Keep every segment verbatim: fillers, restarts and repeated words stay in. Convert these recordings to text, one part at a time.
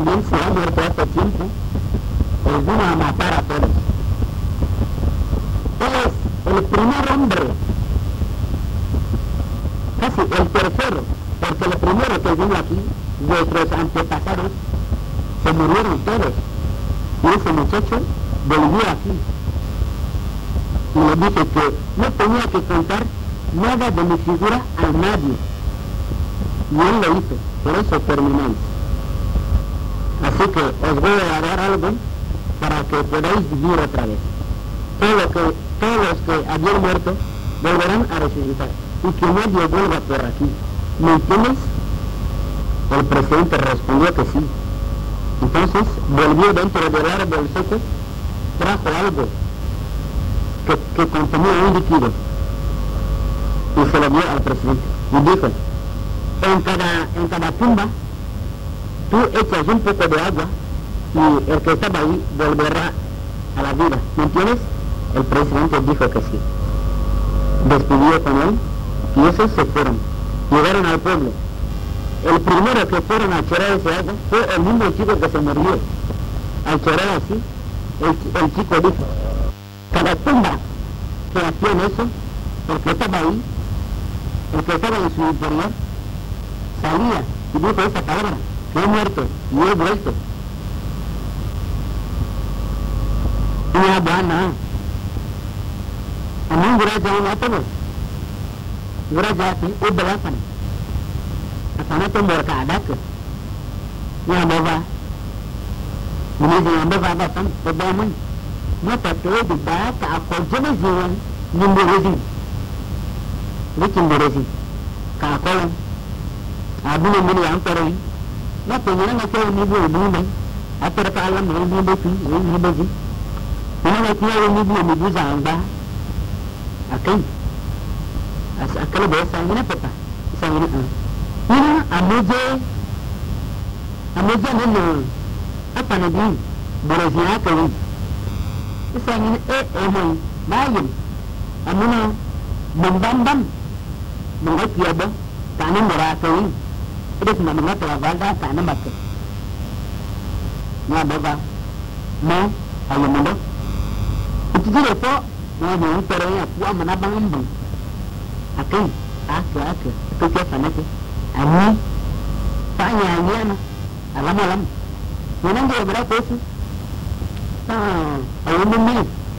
también se ha muerto hace tiempo, pues vino a matar a todos. Él es el primer hombre, casi el tercero, porque el primero que vino aquí, vuestros antepasados, se murieron todos. Y ese muchacho volvió aquí. Y le dije que no tenía que contar nada de mi figura a nadie. Y él lo hizo, por eso termináis. Así que os voy a dar algo para que podáis vivir otra vez. Todo lo que, todos los que habían muerto volverán a resucitar. Y que nadie vuelva por aquí. ¿Me entiendes? El presidente respondió que sí. Entonces volvió dentro del árbol seco, trajo algo que, que contenía un líquido y se lo dio al presidente. Y dijo, en cada, en cada tumba tú echas un poco de agua y el que estaba ahí volverá a la vida. ¿Me entiendes? El presidente dijo que sí. Despidió con él y esos se fueron. Llegaron al pueblo. El primero que fueron a chorar ese agua fue el mismo chico que se murió. Al chorar así, el, el chico dijo, cada tumba que hacían eso, porque estaba ahí, el que estaba en su interior, salía y dijo esa palabra, que he muerto y he vuelto. Y abana, a mí gracias a todos, gracias a ti, es belafan. Karena tu berkadak, ya bawa, ini jangan bawa datang ke dalam, mata tu juga tak apa jenis jiwan nimbu rezi, licin berezi, kakolan, abu nimbu yang terus, mata yang nak cakap nimbu nimbu, apa rasa alam nimbu tu, nimbu tu, ini nak cakap nimbu nimbu zamba, akan, as akal biasa ini apa? Sang ini. Ini amuja, amuja ni apa nabi berazia kali. Isa ini eh eh mai, bayin. Amuna membambam, mengat tiada, tanam berakali. Itu cuma mengat tervalda tanam bakat. Ni apa? Mau ayam mana? Itu dia tu, mau yang teraya, kuah mana bangam. Akan, aku aku, tu siapa nanti? Ani, tanya ani alam alam. Mana dia berapa tu? Ah, ayam ini.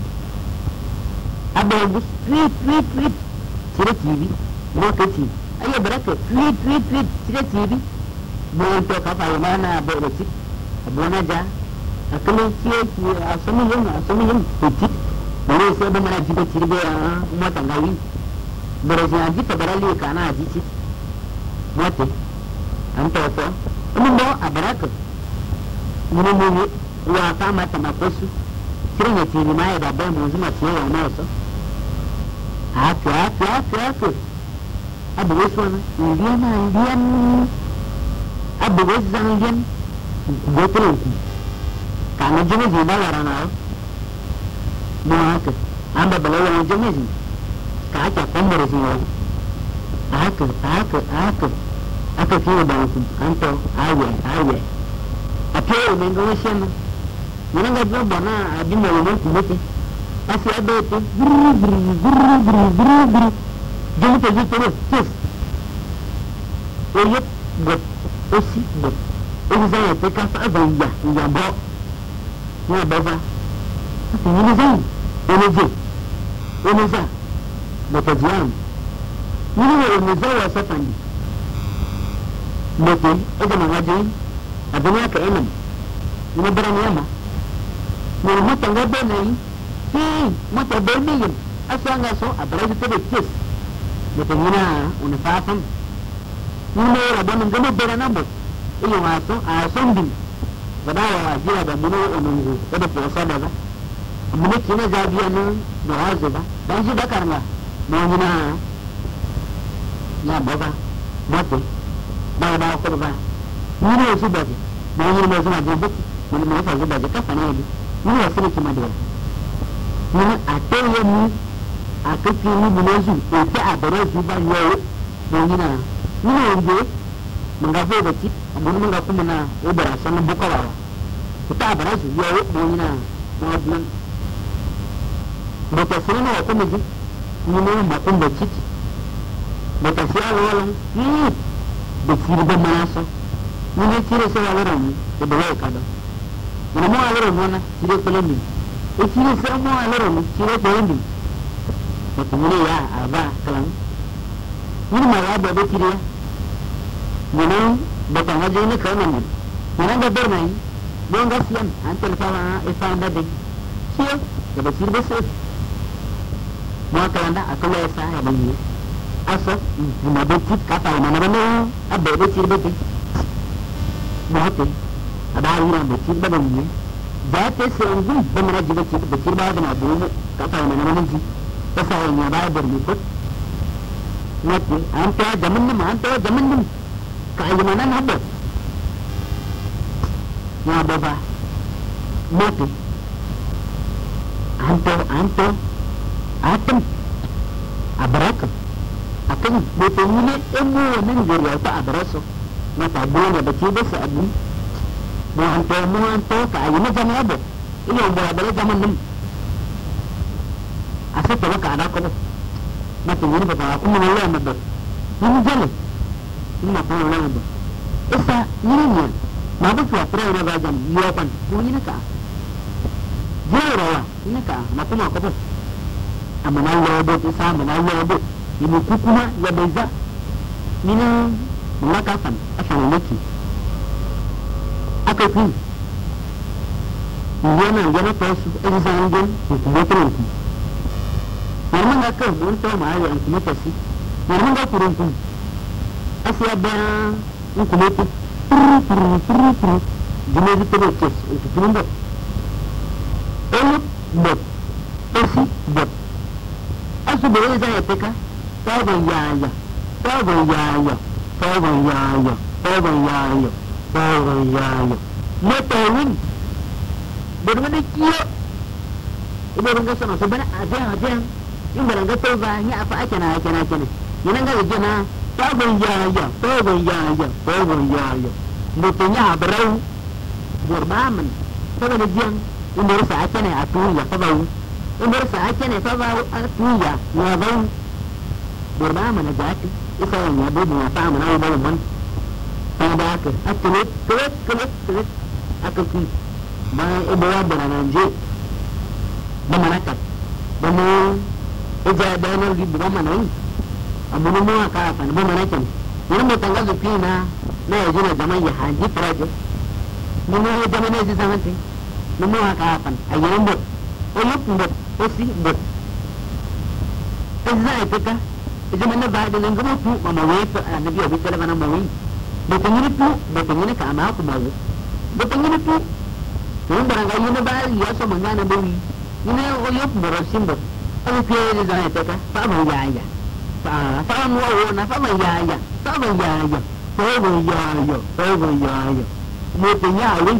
Ada bus tweet tweet tweet. Ciri T V, mau kecil. Ayah berapa? Tweet tweet tweet. Ciri T V. Mau untuk apa? Mana berecik? Bukan aja. Kalau ciri ciri asal yang asal yang kecil. Mana saya benar juga ciri dia umat tanggawi. Berecik aja terberali kerana aja ciri. Mati, anto apa? Umumnya abarak. Umumnya waka mata makosu. Kira ciri mai dah bermuzik macam yang mana? Aku, aku, aku, aku. Abu Weswan, Indian, Indian. Abu Weswan Indian. Betul. Karena jenis jiwa orang awam. Muak. Amba belajar jenis. Kaca komersial. Aku, aku, aku, aku kira bangku, anto, awe, awe. Apa yang menggolongkan? Mana nggak jauh mana, ada maluman kulit. Asal ada itu, guru, guru, guru, guru, guru, guru. Jangan terus terus, terus. Oyat, buat, osi, buat. Ini saya tekan apa ya, yang bawa, yang bawa. Apa ini saya? Ini je, ini saya. Betul jam. Ini yang menjawab siapa ni? Betul, itu mengajin. Adanya ke enam. Ini berani apa? Mereka tangga berani. Hei, mata berani. Asal ngaso, abalah itu betul. Betul ni na, unafatan. Ini orang berani gemuk berani apa? Ini ngaso, asombi. Badawa wajib ada mulu ununggu. Ada puasa dah. Mulu kena jadi anu doa juga. Dan sudah karena mau ni na. Ya bawa, mati, bawa bawa korban. Ini masih baca, ini masih macam buku, ini masih baca kapan ini? Ini masih cuma dia. Ini ada yang ni, aku kini menuju, itu ada yang juga jauh, begini. Ini orang mangavo da ti abun manga kuma na ubara sanan bukawa ta bara su yo bo ina no bun bata sina na kuma ji ni ne ma kun da ci bata sia wala ni da tiri da manaso ni ne tiri sai wala ni da ba ka da ni mo wala no na tiri ko lembi e tiri sai mo wala no tiri ko lembi bata ni ya aba kalan ni ma ya da da tiri ni ne bata ma je ne kana ni ni ga bar mai don gaskiya an talfawa e fa da de ciyo da ba tiri ba sai mo kalanda akala ya sa ya bani asa ma be tit ka fa ma na na abbe be tir be tit mo te ada ira be tit ba bani da te se ngun ba mara ji be tit be tir ba da na bu ka fa ma na na ji ta sa ya ba da ni ko mo te an ta zaman ne ma an ta zaman ne ka yi ma na na ba ya ba ba mo te an ta an ta atem abraka akan betul ni emu nan gari ta abraso mata dole da ke da sabu mu an to mu an to ka yi na jama'a ba ina ba da zaman nan asa ta ka ada ko mata ni ba kuma Allah ma ba ni jale ina ko Allah ba isa ni ne ma ba ta fara na ba jam yo kan ko ni ka jero ni ka ma kuma ko amana yobo ti sa amana yobo ini kukuma ya beza mina maka fan afan leki akaku yana yana pasu exangen kumoto normal ngaka monto ma ya kumoto si normal ngaka kurunku asia ba kumoto puru puru puru puru dine di tere kes kumoto elo bot esi bot asu bere za ya teka tawo yaya tawo yaya tawo yaya tawo yaya tawo yaya metawin bermana kiyo ibu rangga sono sebenarnya ada ada yang berangga tahu banyak apa aja na aja na aja na yang enggak aja na tawo yaya tawo yaya tawo yaya mutanya berau berbaman tawo najian umur saat ini aku ya tahu umur saat ini tahu aku ya ya tahu berbaman aja aku itu yang ya bu mengapa mana umur man pada aku aku tulis tulis tulis tulis aku ki mai ibu berananje memanakat bemu eja dana di bagaimana ini amun mu aka apa memanakan ini mau tanggal dupina na ejina zaman ya haji prajo mu zaman ini zaman ini mu aka apa ayam bot oyuk bot osi bot ezza ipeka zaman na baada ng gumo mama weto nabi abi sala mana mawi betengini tu betengini ka ama aku mau betengini tu yung barangay yun na ba iya so mangana bawi yun na yung oyok borosin bot ang piyeri zane teka pa mayaya pa pa mo na pa mayaya pa mayaya pa mayaya pa mayaya mo tinyawi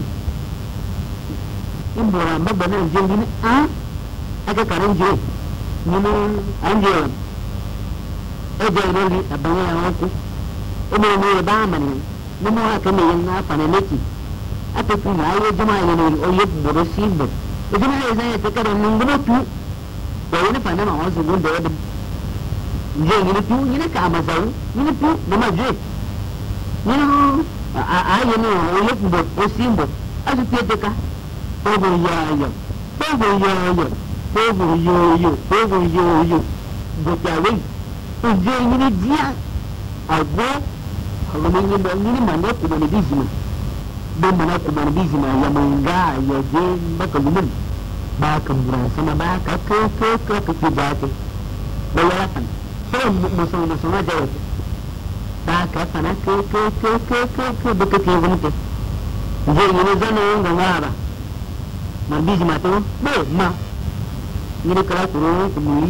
yung boramba ba na yung gini ah aga karanjo nino anjo eja roli abanya ako umo mo ba man mo mo ka me yung paneleki ate kuna ayo jama'a ne o yeb borosin bot jama'a zai ta karan nan gumo tu da wani fana ma wasu gun da yadda je ni tu ni ka amazau ni tu da ma je ni a ayo ne o yeb borosin bot azu te te ka to go ya ya to go ya ya to go yo yo to go yo yo go ta wi je ni dia agbo agbo ni ni ni ma ne ku ni bizima don mana ku ban bizima ya manga ya je baka lumun ba ka mura sama ba ka ko ko ko ko ki jate da ya kan so mu so mu so na jawo ba ka fana ko ko ko ko ko ko baka ki gunte je ni ne zano ga ngara man bizima to be ma ni ne kala kuro ku muri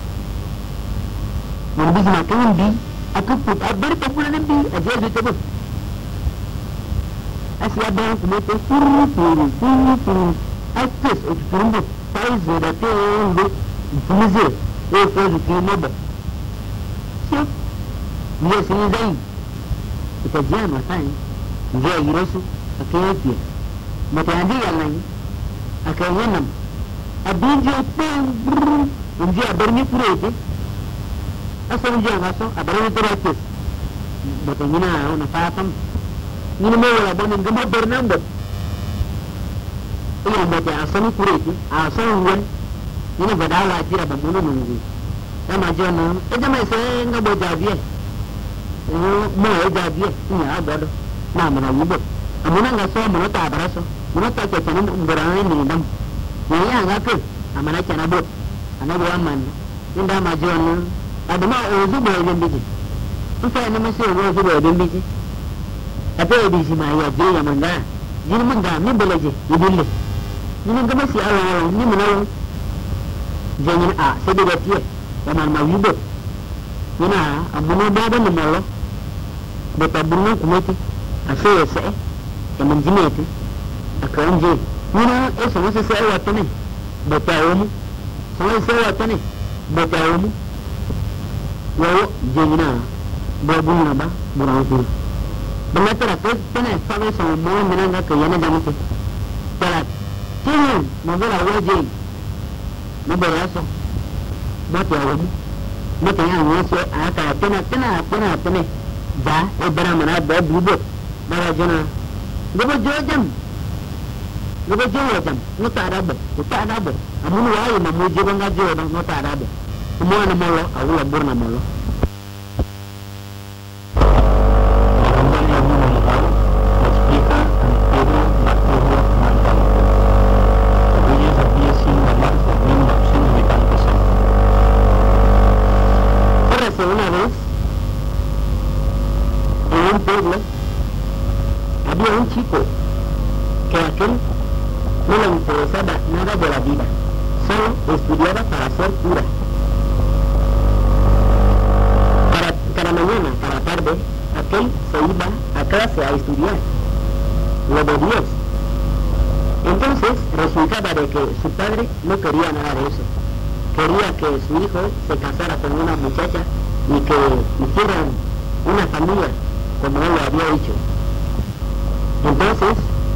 man bizima to ndi aku put abar ka pula ndi aje je to asia bang kumoto furu furu furu furu akes o furu faz da te ndo fumize e faz que moba sim ni assim daí ita jiya masai jiya yirosu akai pia mata andi yalan akai wannan abin je pen jiya barni kurete asan jiya gaso abarni kurete mata mina ona fatam mina mai wala bonin gama barnan da iya mata asan kurete asan ruwan mina badawa jira ba mun mun sama jona ida mai sai nga bo jabiye mo e jabiye ni abodo na mana yibo amuna nga so mo ta baraso mo ta ke tanin ngorane ni dam ni ya nga ke amana kana bo anabi amman inda ma jona adama o zubo e biji in fa ne mai sai o zubo e biji abe bi si ma ya je ya manga jini manga mi bolaje yibille ni nga ma si ala ni mo na jangan a sedih dia zaman mau hidup ina abuno baba ni malo beta bunno kumeti aso se e manjimeti akanje ina e so se se watane beta omu so se watane beta omu wo jengina babu na ba burang tu benda tera ke tene sabe so mo menanga ke yana jamute tera tini mabara waje mabaraso mati awam mati yang nasi aka tena tena tena tena ja e bara mana ba bubo bara jona gobo jojam gobo jojam nuta arabe nuta arabe amun wayi mamu jibo nga jodo nuta arabe mo na molo awula burna molo una vez en un pueblo había un chico que a aquel no le interesaba nada de la vida, solo estudiaba para ser cura. Para, cada mañana, cada tarde, aquel se iba a clase a estudiar lo de Dios. Entonces resultaba de que su padre no quería nada de eso. Quería que su hijo se casara con una muchacha y que hicieran una familia como él lo había dicho. Entonces,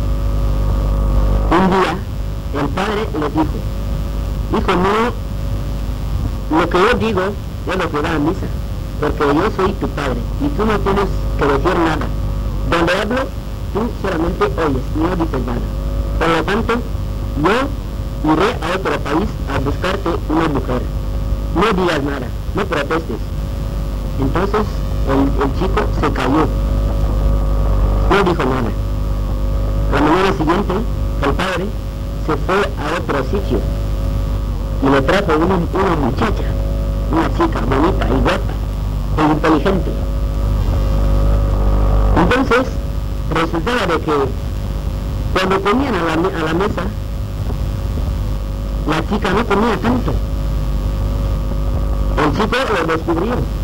un día, el padre le dijo, hijo mío, lo que yo digo es lo que va a misa, porque yo soy tu padre y tú no tienes que decir nada. Donde hablo, tú solamente oyes, no dices nada. Por lo tanto, yo iré a otro país a buscarte una mujer. No digas nada, no protestes. Entonces el, el chico se cayó, no dijo nada. La mañana siguiente el padre se fue a otro sitio y le trajo una, una muchacha, una chica bonita y guapa e inteligente. Entonces resultaba de que cuando comían a la, a la mesa, la chica no comía tanto. El chico lo descubrió.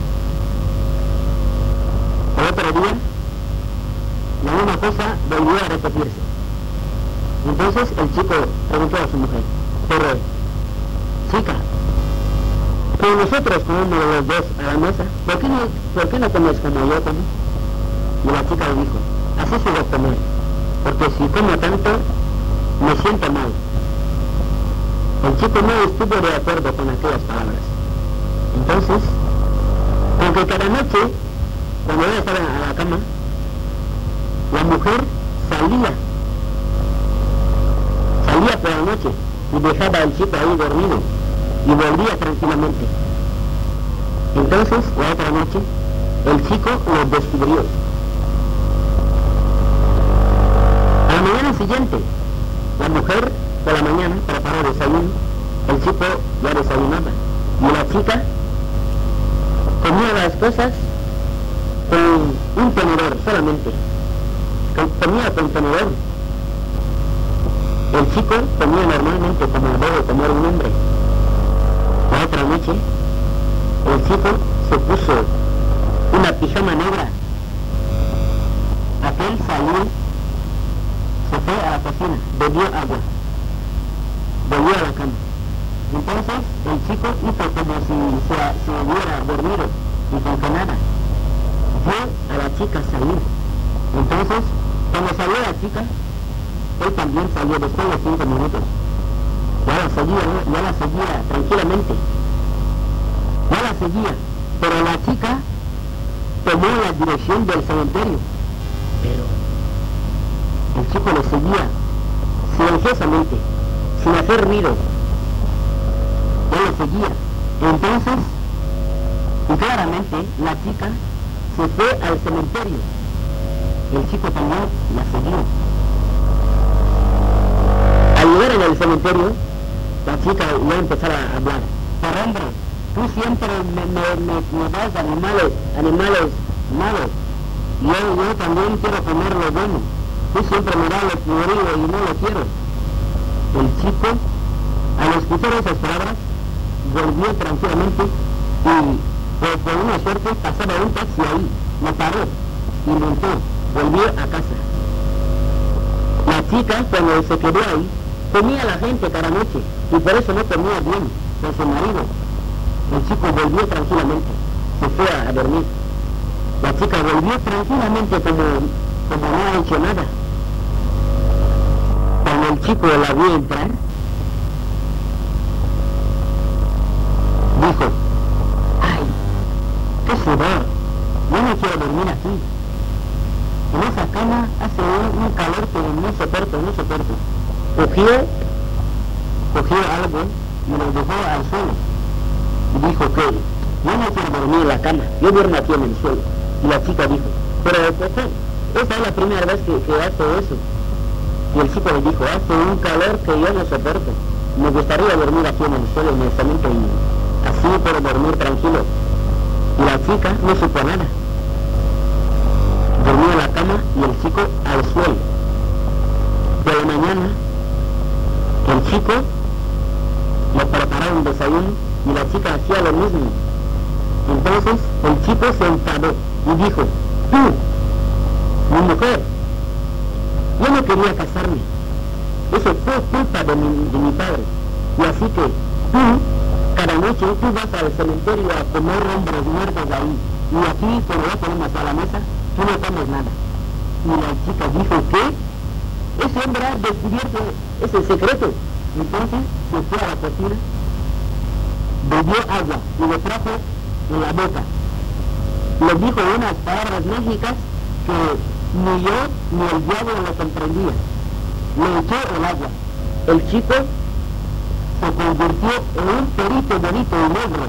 El otro día, la misma cosa volvió a repetirse. Entonces el chico preguntó a su mujer, pero, chica, como nosotros comemos los dos a la mesa, ¿por qué no, por qué no comes como yo como? Y la chica le dijo, así se va a comer, porque si como tanto, me siento mal. El chico no estuvo de acuerdo con aquellas palabras. Entonces, aunque cada noche, cuando ella estaba a la cama, la mujer salía, salía por la noche y dejaba al chico ahí dormido y volvía tranquilamente. Entonces, la otra noche, el chico lo descubrió. A la mañana siguiente, la mujer por la mañana preparó desayuno, el chico ya desayunaba y la chica comía las cosas con un tenedor solamente, comía con tenedor. El chico comía normalmente como debe comer un hombre. La otra noche el chico se puso una pijama negra. Aquel salió, se fue a la cocina, bebió agua, volvió a la cama. Entonces el chico hizo como si se, se hubiera dormido y con que nada. vio a la chica salir. Entonces, cuando salió la chica, él también salió después de cinco minutos. Ya la seguía, ya la seguía tranquilamente. Ya la seguía, pero la chica tomó la dirección del cementerio. Pero el chico le seguía silenciosamente, sin hacer ruido. Él le seguía. Entonces, y claramente, la chica se fue al cementerio. El chico también la seguía. Al llegar en el cementerio, la chica ya empezaba a hablar. Pero hombre, tú siempre me, me, me, me das animales, animales malos. Yo, yo también quiero comer lo bueno. Tú siempre me das lo podrido y no lo quiero. El chico, al escuchar esas palabras, volvió tranquilamente y por, por una suerte pasaba un taxi ahí, lo paró y montó, volvió a casa. La chica, cuando se quedó ahí, comía a la gente cada noche y por eso no comía bien con su marido. El chico volvió tranquilamente, se fue a, a dormir. La chica volvió tranquilamente como, como no ha hecho nada. Cuando el chico la vio entrar, dijo, ¡ay! ¡Qué sudor! Yo no quiero dormir aquí. En esa cama hace un, un calor que no soporto, no soporto. Cogió, cogió algo y lo dejó al suelo. Y dijo que yo no quiero dormir en la cama, yo duermo aquí en el suelo. Y la chica dijo, pero José, esa es la primera vez que, que hace eso. Y el chico le dijo, hace un calor que yo no soporto. Me gustaría dormir aquí en el suelo inmensamente y así puedo dormir tranquilo. Y la chica no supo nada. Dormía en la cama y el chico al suelo. De la mañana, el chico le preparaba un desayuno y la chica hacía lo mismo. Entonces el chico se enfadó y dijo, tú, mi mujer, yo no quería casarme. Eso fue culpa de mi, de mi padre. Y así que tú, cada noche tú vas al cementerio a comer hombres muertos ahí. Y aquí, cuando ya ponemos a la mesa, tú no comes nada. Y la chica dijo que ese hombre ha descubierto ese secreto. Entonces se fue a la cocina, bebió agua y le trajo en la boca. Le dijo unas palabras mágicas que ni yo ni el diablo lo comprendía. Le echó el agua. El chico se convirtió en un perito bonito y negro.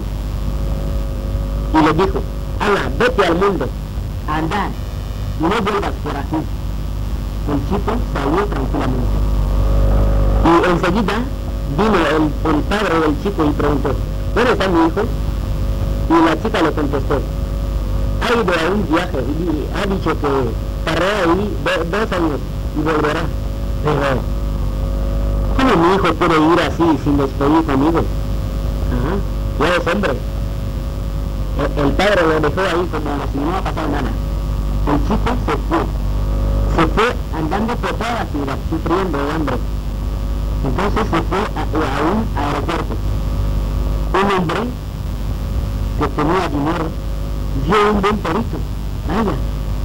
Y le dijo, ala, vete al mundo, anda, y no vuelvas por aquí. El chico salió tranquilamente. Y enseguida vino el, el padre del chico y preguntó, ¿dónde está mi hijo? Y la chica le contestó, ha ido a un viaje y ha dicho que estará ahí do, dos años y volverá. Pero, ¿cómo mi hijo puede ir así sin despedir conmigo? Ajá, ya es hombre. El, el padre lo dejó ahí como si no ha pasado nada. El chico se fue. Se fue andando por toda la ciudad, sufriendo de hambre. Entonces se fue a, a un aeropuerto. Un hombre que tenía dinero vio un buen perito. Vaya,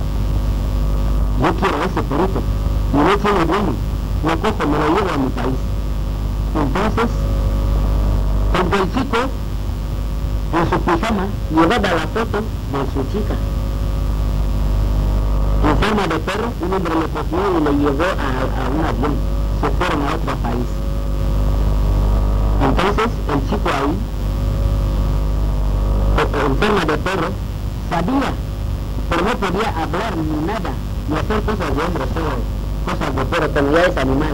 yo quiero ese perito. Y no tiene bueno. Lo cojo, me lo llevo a mi país. Entonces, cuando el chico, en su pijama, llevaba la foto de su chica. En forma de perro, un hombre le cogió y le llevó a, a un avión. Se fueron a otro país. Entonces, el chico ahí, en forma de perro, sabía, pero no podía hablar ni nada, ni hacer cosas de hombre, solo cosas de perro, como ya es animal.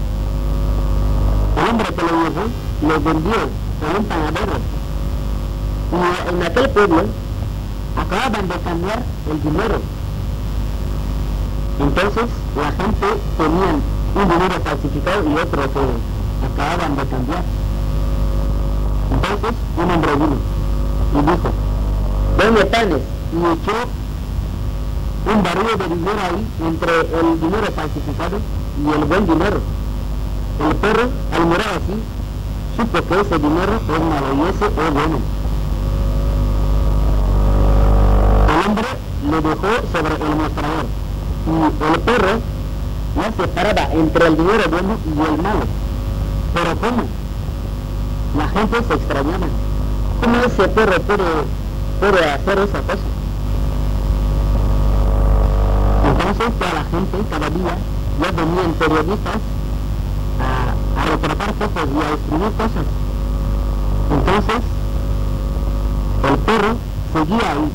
El hombre que lo llevó, lo vendió a un panadero. Y en aquel pueblo, acababan de cambiar el dinero. Entonces, la gente tenía un dinero falsificado y otro que acababan de cambiar. Entonces, un hombre vino y dijo, ¿dónde están? Y echó un barril de dinero ahí entre el dinero falsificado y el buen dinero. El perro, al mirar así, supo que ese dinero es malo y ese es bueno. El hombre le dejó sobre el mostrador. Y el perro ya separaba entre el dinero bueno y el malo. Pero ¿cómo? La gente se extrañaba. ¿Cómo ese perro puede, puede hacer esa cosa? Entonces toda la gente, cada día, ya venían periodistas a, a retratar cosas y a escribir cosas. Entonces, el perro seguía ahí.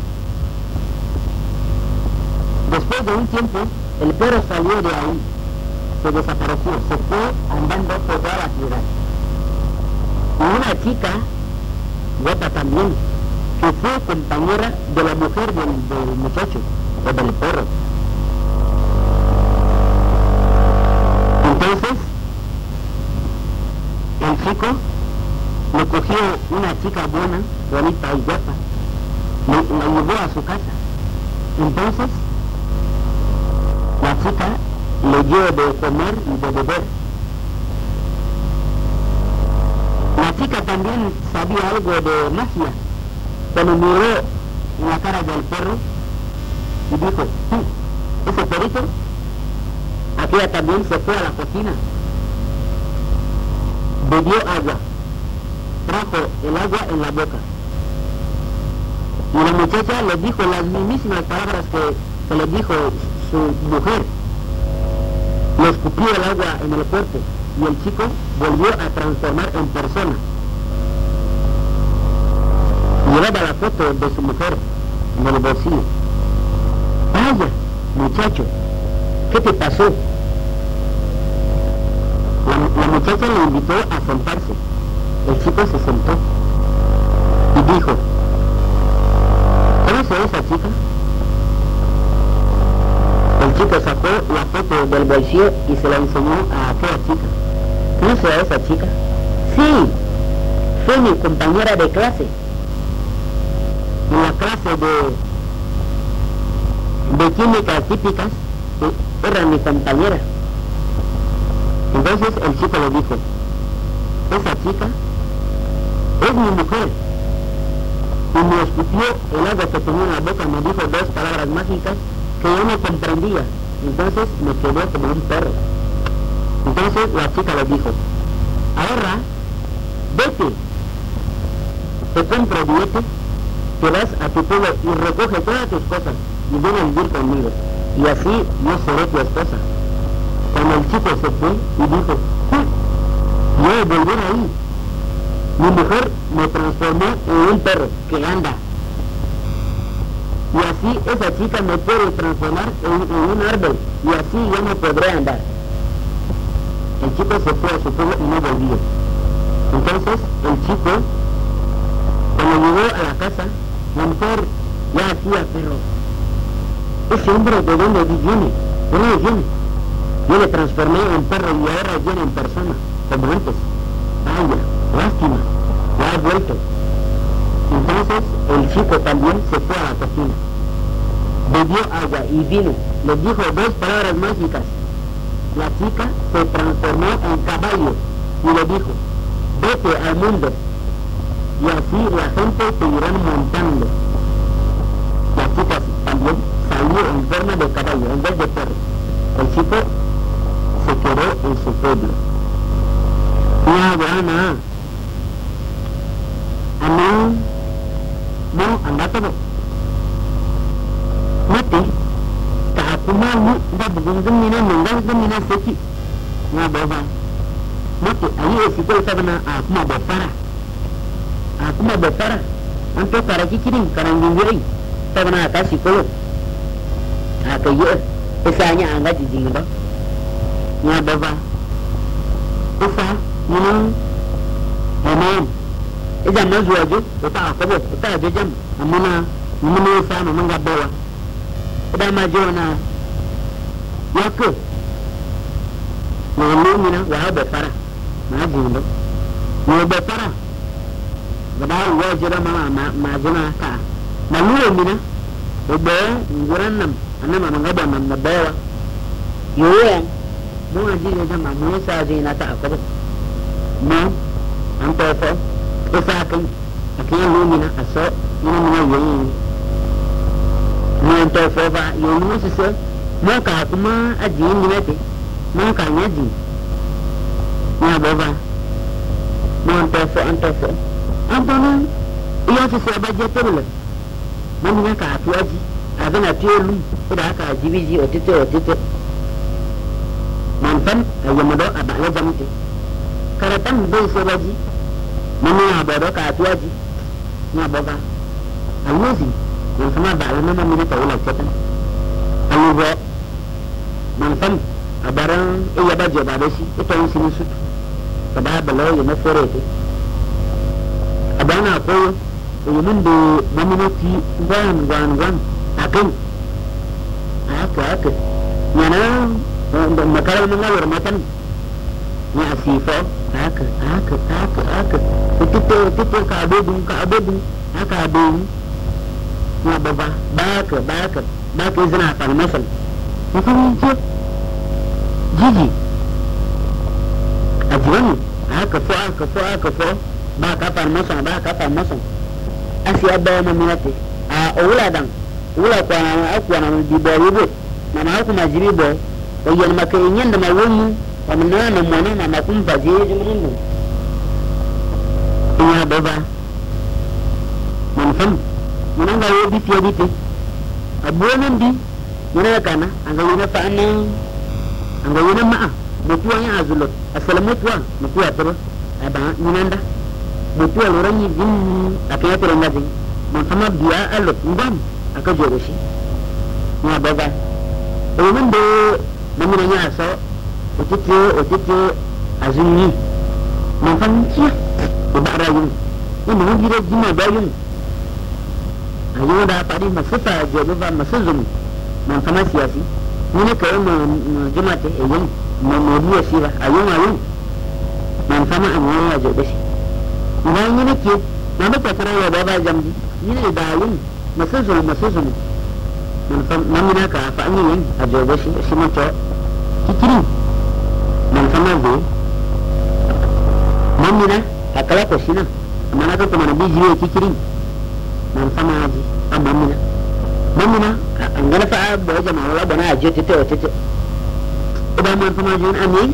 Después de un tiempo, el perro salió de ahí, se desapareció, se fue andando por toda la ciudad. Y una chica, guapa también, que fue compañera de la mujer del, del muchacho, o del perro. Entonces, el chico le cogió una chica buena, bonita y guapa, le, la llevó a su casa. Entonces, la chica le dio de comer y de beber. La chica también sabía algo de magia. Cuando miró en la cara del perro y dijo, sí, ese perrito, aquella también se fue a la cocina, bebió agua, trajo el agua en la boca. Y la muchacha le dijo las mismísimas palabras que, que le dijo su mujer. Le escupió el agua en el cuerpo y el chico volvió a transformar en persona. Llevaba la foto de su mujer en el bolsillo. Vaya, muchacho, ¿qué te pasó? La, la muchacha le invitó a sentarse. El chico se sentó y dijo, ¿conoce a esa chica? El chico sacó la foto del bolsillo y se la enseñó a aquella chica. ¿Conoce a esa chica? Sí, fue mi compañera de clase. En la clase de, de químicas típicas, era mi compañera. Entonces el chico le dijo, esa chica es mi mujer. Y me escupió el agua que tenía en la boca, me dijo dos palabras mágicas que yo no comprendía. Entonces me quedé como un perro. Entonces la chica le dijo, ahora vete, te compro billete, te vas a tu pueblo y recoge todas tus cosas y ven a vivir conmigo, y así yo seré tu esposa. Cuando el chico se fue y dijo, yo voy a volver ahí, mi mujer me transformó en un perro que anda, y así esa chica me puede transformar en, en un árbol, y así yo no podré andar. El chico se fue a su pueblo y no volvió. Entonces el chico, cuando llegó a la casa, la mujer ya hacía, pero ese hombre de dónde viene, de dónde viene. Yo le transformé en perro y ahora viene en persona, como antes. Vaya, lástima, ya ha vuelto. Entonces el chico también se fue a la cocina, bebió agua y vino, le dijo dos palabras mágicas. La chica se transformó en caballo y le dijo, vete al mundo, y así la gente te irá montando. La chica también salió en forma de caballo en vez de perro. El chico se quedó en su pueblo. Ya, buena. Ano, no, anda todo. Mati, tak aku malu, dah berguna mengal gemina seki. Ya, bapa. Mati, ayo sikol sabana aku mau berparah. Aku mau berparah. Anto para kikiring karang gingiri. Sabana atas sikolo. Aku yo, esanya angga jijing ba. Ya, bapa. Esa, minum. Amen. Ija mazu ajo, uta akobo, uta ajo jam, amuna, munu sa no manga bawa. Uda majona. Yaku. Malu mina wa be para. Ma jindo. Mo be para. Bada wa jira ma ma jona ka. Malu mina. Obe nguran nam, anama manga ba nam bawa. Yoyan. Mo aji jam ma sa jina ta akobo. Mo anto fa. Isa akin, akin lumina aso, ina mga yung mun to fo ba yo mu su se mun ka kuma aji ni mete mun ka nyaji ya baba mun to fo an to fo an to no iyo su se ba je tebele mun ni ka atu aji abena tiolu ida aka jibiji otite otite man fan ayamado abale jamte karatan bai se baji mun ya bodo ka atu aji na baba almozi man sama ba alama man ni tawla chatan alugo man fan abaran e yaba je ba dashi ito yin sini su kada balo ya na forete abana ko yumun de maminati wan wan wan akan aka aka yana da makarar mangawar matan ya asifa aka aka aka aka tito tito ka abedun ka abedun aka abedun ya baba baka baka baka izina farmasal mutum ce jiji ajiyani aka fo aka fo aka fo baka farmasal baka farmasal asiya bayan maminati a owuladan wula kwana akwana di boribo na ma ku majiri bo o yen maka yen da ma womu o na na mo na ma kun faje jimin do ya baba man fam mun ga yo biti biti abonan di mun kana an ga yana fa anan an ga yana ma'a mutuwa ya azulot assalamu tuwa mutuwa taro aba ninanda mutuwa loran yi din akaya tare ngadi man fama biya alot ngam aka jero shi na baba domin da mamina ya so otite otite azunni man fanci da ba rayun in mun gire jima da yun ayo da fadi masufa jero ba masuzum man fama siyasi ni ne kai mu jima ta yin mu modiya shi ba ayo ayo man fama an ya jero shi idan ni nake na ba ta rawa baba jamdi ni ne da yin masuzum masuzum man fam namina ka fa an yin a jogo shi shi mato kikiri man fama go namina akala ko shi na mana ka kuma nabi jiwe kikiri man fama ji amma namina namina an gana fa ba jama'a wala bana aje tete tete idan man fama jin amin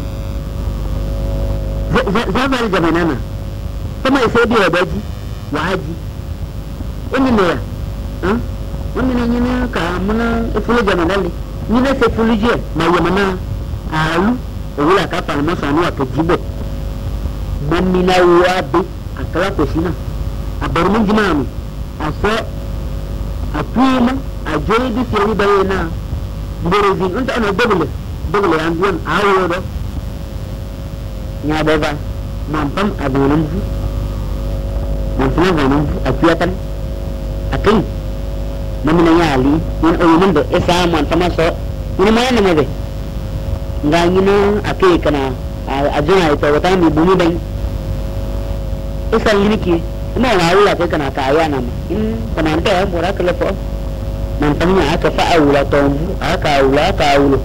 za ba jama'a na kuma sai biya daji wa haji ini ne ya ah wannan ne ne ka muna ifulu jamanali ni ne se fuluje ma yamana alu wala ka fa ma sanu aka jibo mamina wabe akala ko sina abar mun jimami aso atuma ajoyi bi seri bayena mborozin unta ana doble doble an duan awo do nya baba mampam adunum man fina ganum atiatan akai mamina yali ni oyumun do esa man tama so ni ma na mebe nganyina akai kana ajuna ito wata mi bumi dan esa yiniki ina na wala kai kana ka ayana ma in kana ta ya mura kala fo man tanya aka fa awula tombu aka awula ka awulo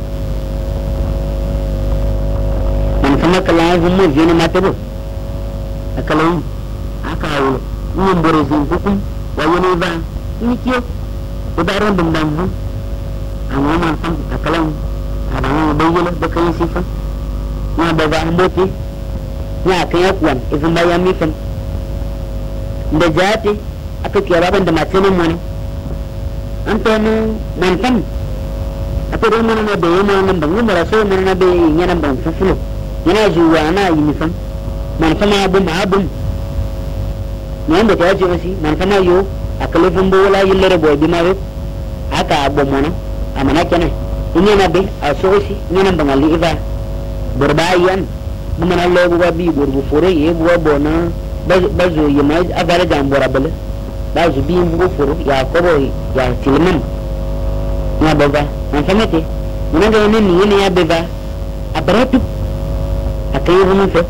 man tama kala gumu jini matebo akala aka awulo ni mborezin kukum wa yoni ba ni kiyo udaran dum hu amma man tam akala ada mo bayelo da kai sifa na da ga mboti ya kan yakwan izin bayan mifan da jati aka kira ban da matinin mu ne an to mu man fan aka da mun na da yana nan ban mu raso mun na da yana ban fufulo yana juwa na yi mifan man fama abu ma abu ne da ta ji wasi man fama yo aka lefin bo wala yillere boy bi ma be aka abu mu na amana kenan in yana be a sosi yana ban ali iba burbayan mun na lobu ba bi burbu fure ye bo bona bazo yema agara jambora bele bazo bi mbugo foro ya kobo ya tilman na baba na famete muna ga ne ni ne ya beba abaratu akai rumu fe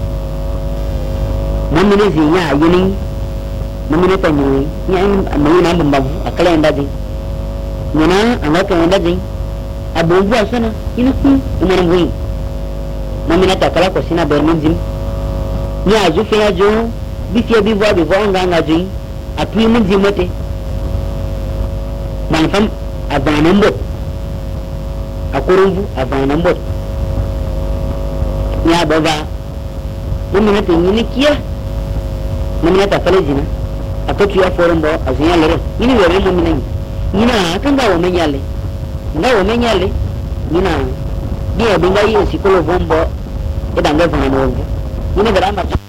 mun ne zinya yini mun ne tanyi ni an mai na bamba akala ndaji muna anaka ndaji abubu asana ina ku umana ngui mun ne takala ko sina berminjim ni aju fe aju bi fi bi bo bi bo nga nga ji atui mun ji mote man fam avanambot akurumbu avanambot nya baba mumina tingini kia mumina ta falejina atotu ya forumbo azinya lere ini were mumina nina kanga wa menyale nga wa menyale nina dia binga yi sikolo bombo edanga vanambo nina garama